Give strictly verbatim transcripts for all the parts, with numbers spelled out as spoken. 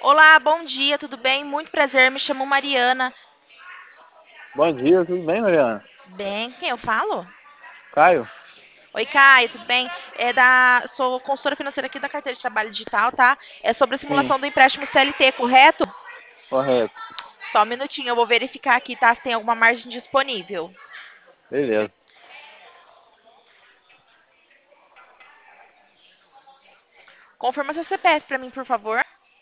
Olá, bom dia, tudo bem? Muito prazer, me chamo Mariana. Bom dia, tudo bem, Mariana? Bem, quem eu falo? Caio? Oi, Caio, tudo bem? É da, sou consultora financeira aqui da carteira de trabalho digital, tá? É sobre a Sim, simulação do empréstimo C L T, correto? correto. Só um minutinho, eu vou verificar aqui, tá? Se tem alguma margem disponível. Beleza. Confirma seu C P F pra mim, por favor.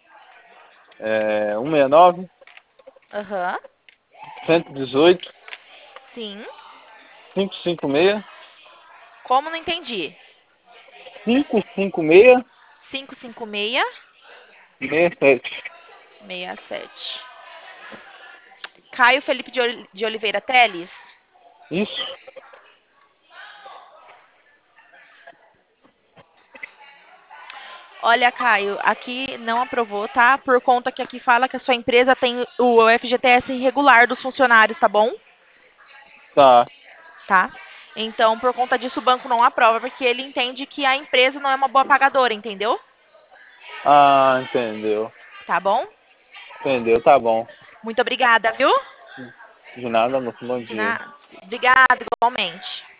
É um seis nove, Aham. cento e dezoito, Sim. cinco cinco seis, Como não entendi? cinco cinco seis, cinco cinco seis seis sete. seis sete. Caio Felipe de Oli- de Oliveira Teles? Isso? Olha, Caio, aqui não aprovou, tá? Por conta que aqui fala que a sua empresa tem o F G T S irregular dos funcionários, tá bom? Tá. Tá? Então, por conta disso, o banco não aprova, porque ele entende que a empresa não é uma boa pagadora, entendeu? Ah, entendeu. Tá bom? Entendeu, tá bom. Muito obrigada, viu? De nada, moço. Bom De dia. nada. Obrigada, igualmente.